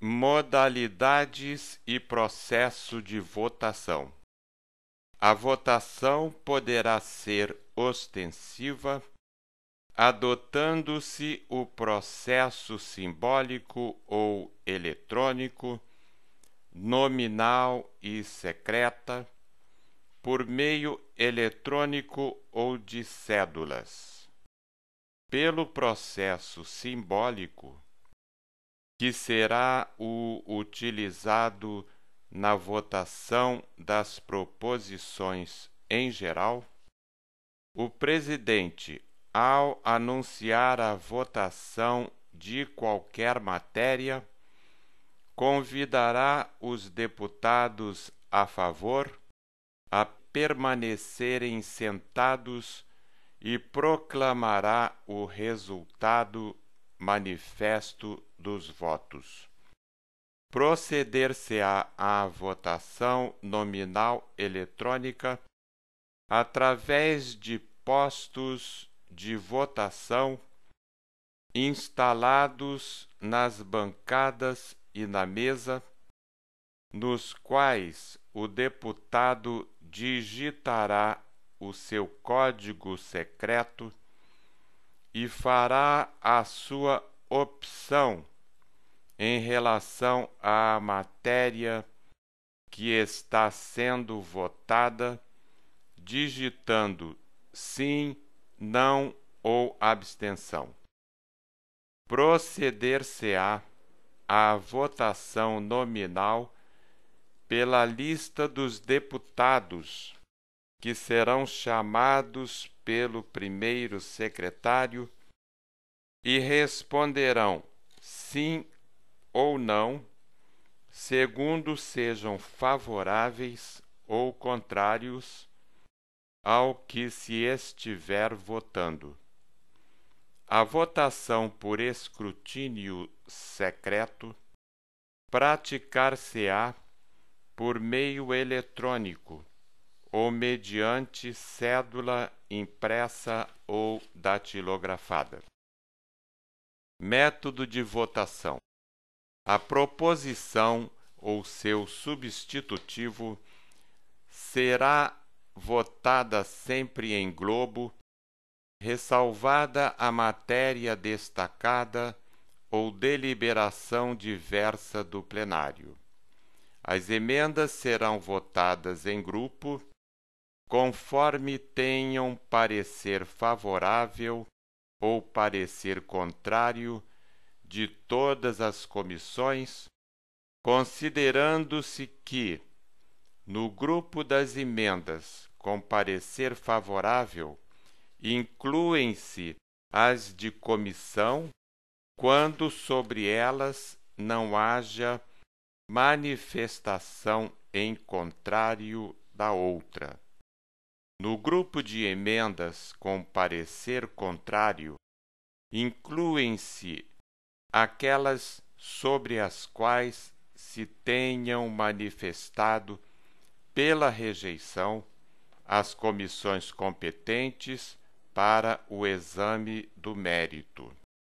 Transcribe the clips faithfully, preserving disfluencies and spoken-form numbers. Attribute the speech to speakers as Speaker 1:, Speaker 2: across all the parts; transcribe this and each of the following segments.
Speaker 1: Modalidades e processo de votação. A votação poderá ser ostensiva, adotando-se o processo simbólico ou eletrônico, nominal e secreta, por meio eletrônico ou de cédulas. Pelo processo simbólico, que será o utilizado na votação das proposições em geral, o presidente, ao anunciar a votação de qualquer matéria, convidará os deputados a favor a permanecerem sentados e proclamará o resultado manifesto dos votos. Proceder-se-á à votação nominal eletrônica através de postos de votação instalados nas bancadas e na mesa, nos quais o deputado digitará o seu código secreto e fará a sua opção em relação à matéria que está sendo votada, digitando sim, não ou abstenção. Proceder-se-á à votação nominal pela lista dos deputados, que serão chamados pelo primeiro secretário e responderão sim ou não, segundo sejam favoráveis ou contrários ao que se estiver votando. A votação por escrutínio secreto praticar-se-á por meio eletrônico ou mediante cédula impressa ou datilografada. Método de votação. A proposição ou seu substitutivo será votada sempre em globo, ressalvada a matéria destacada ou deliberação diversa do plenário. As emendas serão votadas em grupo, conforme tenham parecer favorável ou parecer contrário de todas as comissões, considerando-se que, no grupo das emendas com parecer favorável, incluem-se as de comissão, quando sobre elas não haja manifestação em contrário da outra. No grupo de emendas com parecer contrário, incluem-se aquelas sobre as quais se tenham manifestado pela rejeição as comissões competentes para o exame do mérito.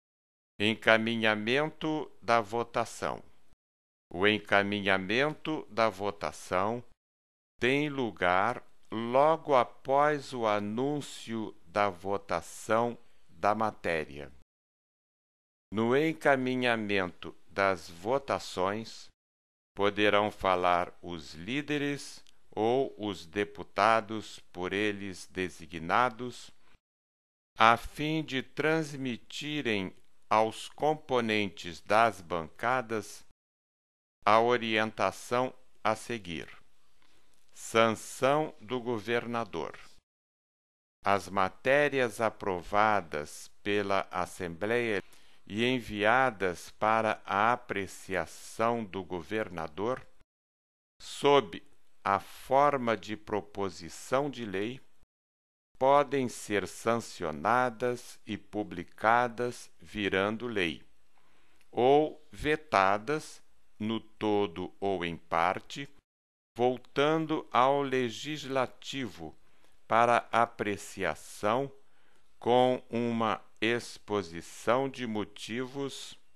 Speaker 1: Encaminhamento da votação. O encaminhamento da votação tem lugar logo após o anúncio da votação da matéria. No encaminhamento das votações, poderão falar os líderes ou os deputados por eles designados, a fim de transmitirem aos componentes das bancadas a orientação a seguir. Sanção do governador. As matérias aprovadas pela Assembleia e enviadas para a apreciação do governador, sob a forma de proposição de lei, podem ser sancionadas e publicadas virando lei, ou vetadas no todo ou em parte, voltando ao legislativo para apreciação com uma exposição de motivos